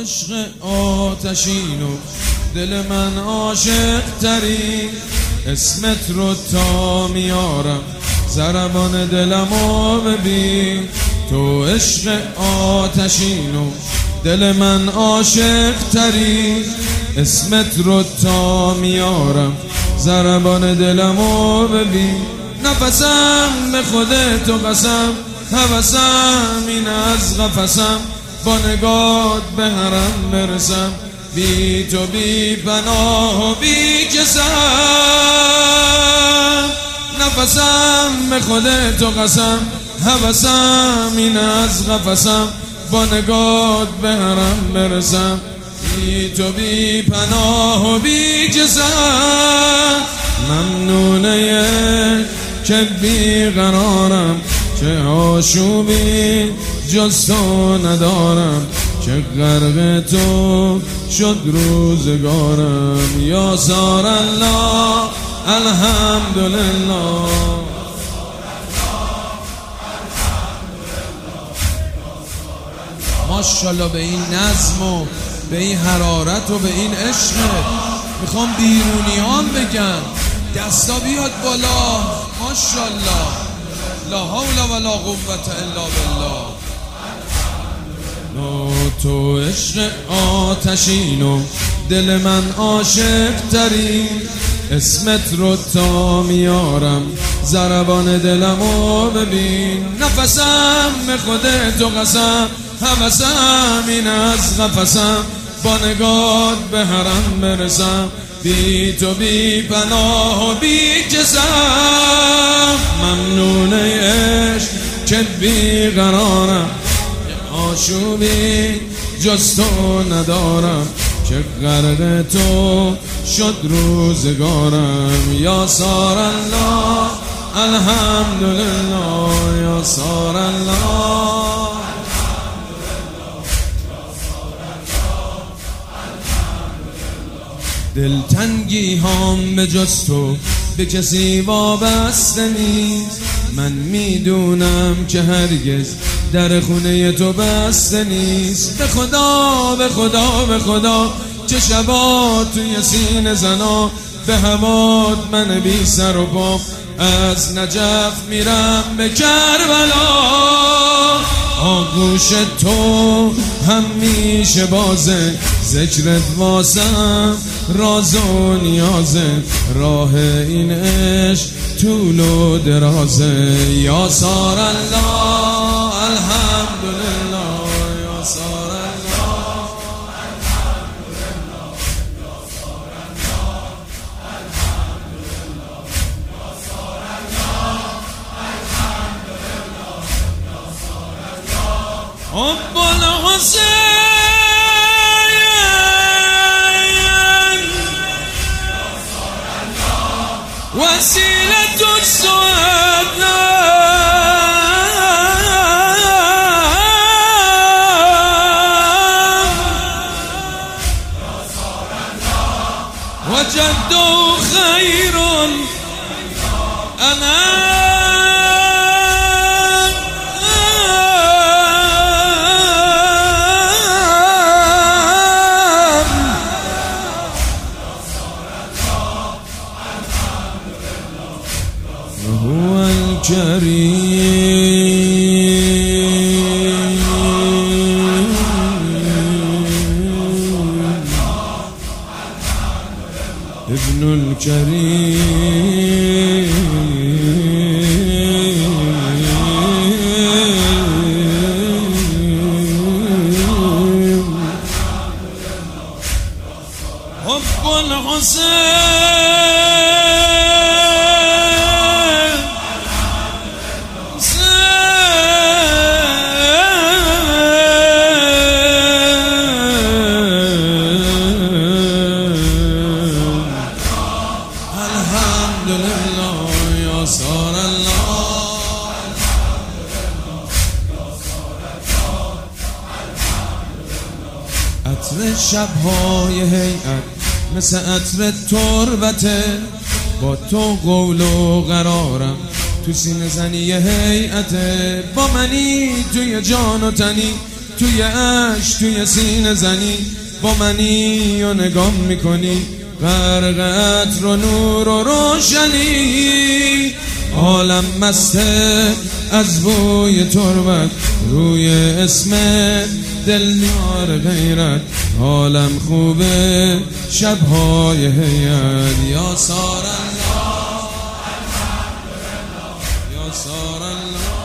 عشق آتشین و دل من عاشق ترین، اسمت رو تا میارم ضربان دلمو ببین. تو عشق آتشین و دل من عاشق ترین، اسمت رو تا میارم ضربان دلمو ببین. نفسم به خودت و قسم، هوسم این از قفسم، با نگات به حرم برسم، بی تو بی پناه و بی کسم. نفسم به خودت و قسم، هوسم این از قفسم، با نگات به حرم برسم، بی تو بی پناه و بی کسم. ممنونه که بی قرارم، چه آشوبی جز تو ندارم، چه غرق تو شد روزگارم. یا سار الله الحمدلله. ماشاءالله به این نظم و به این حرارت و به این عشق. میخوام بیرونیان بگن دستا بیاد بالا. ماشاءالله لا حول ولا قوة الا بالله. تو عشق آتشین و دل من عاشق ترین، اسمت رو تا میارم ضربان دلمو ببین. نفسم به خودت و قسم، هوسم این از قفسم، با نگات به حرم برسم، بی تو بی پناه و بی کسم. ممنونه عشق که بی قرارم، آشوبی جز تو ندارم، که غرق تو شد روزگارم. یا سار الله الحمدلله. یا سار الله. دلتنگی هم به جز تو به کسی وابسته نیست، من میدونم که هرگز در خونه تو بسته نیست. به خدا به خدا به خدا چه شبا توی سینه زنا، به هوات من بی سر و پا از نجف میرم به کربلا. آغوش تو همیشه بازه، ذکرت واسم راز و نیازه، راه این عشق طول و درازه. یا سار الله الحمدلله. یا سار الله الحمدلله. یا سار الله الحمدلله. یا سار الله الحمدلله. یا سار الله. حب الحسین وسيلة السعداء وجده خير أنا هو الكريم ابن الكريم حب الحسين عطر شبهای هیئت مثل عطر تربته، با تو قول و قرارم تو سینه زنی هیئته. با منی توی جان و تنی توی عشق توی سینه زنی، با منی و نگام میکنی، غرقت رو نور و روشنی. عالم مسته از بوی تربت، روی اسم دلدار غیرت. عالم خوبه شبهای هیئت. یا سار الله یا سار الله.